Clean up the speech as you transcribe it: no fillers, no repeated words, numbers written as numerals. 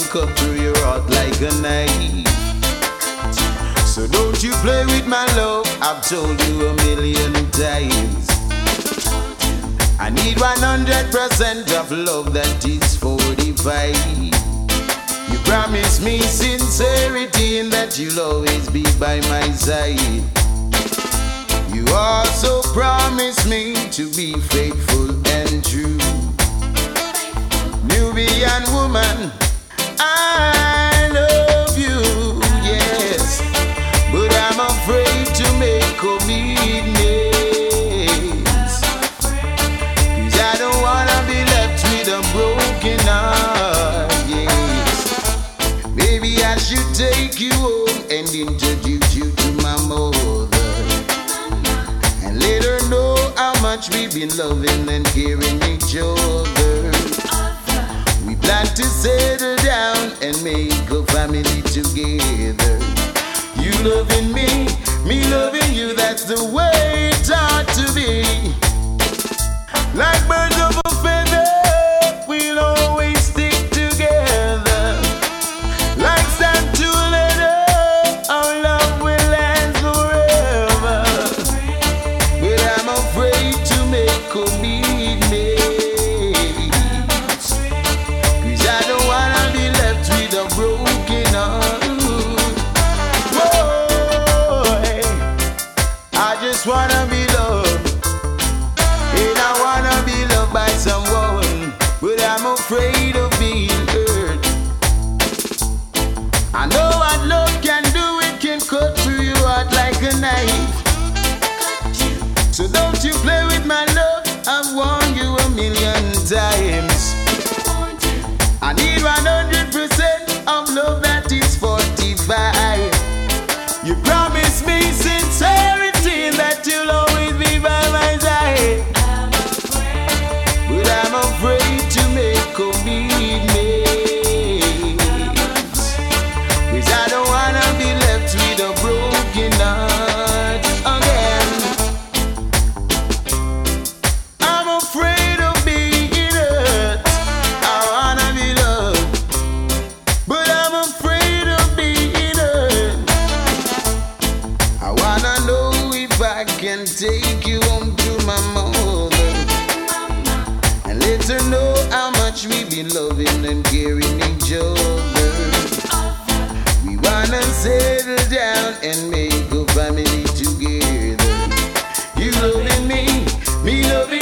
cut through your heart like a knife. So don't you play with my love, I've told you a million times. I need 100% of love that is 45. You promise me sincerity and that you'll always be by my side. You also promise me to be faithful and true. Nubian woman, I love you, yes, but I'm afraid to make commitments, 'cause I don't wanna be left with a broken heart, yes. Maybe I should take you home and introduce you to my mother, and let her know how much we've been loving and caring each other. We plan to settle down and make a family together. You loving me, me loving you, that's the way it ought to be. Like birds of a feather, we'll always stick together. Like sand to leather, our love will last forever. But I'm afraid to make commitments, 'cause I don't wanna be left with a broken heart. I just wanna be loved, and I wanna be loved by someone, but I'm afraid of being hurt. I know what love can do, it can cut through your heart like a knife. So don't you play with my love, I've warned you a million times. I need 100% of love that is 45. You promise me sincerity that you'll always be by my side. But I'm afraid to make commitments, 'cause I don't wanna be left with a broken heart again. I'm afraid of being hurt. I wanna be loved, but I'm afraid of being hurt. I wanna know if I can take you home to my mother, and let her know how much we've been loving and caring each other. We wanna settle down and make a family together. You loving me, me loving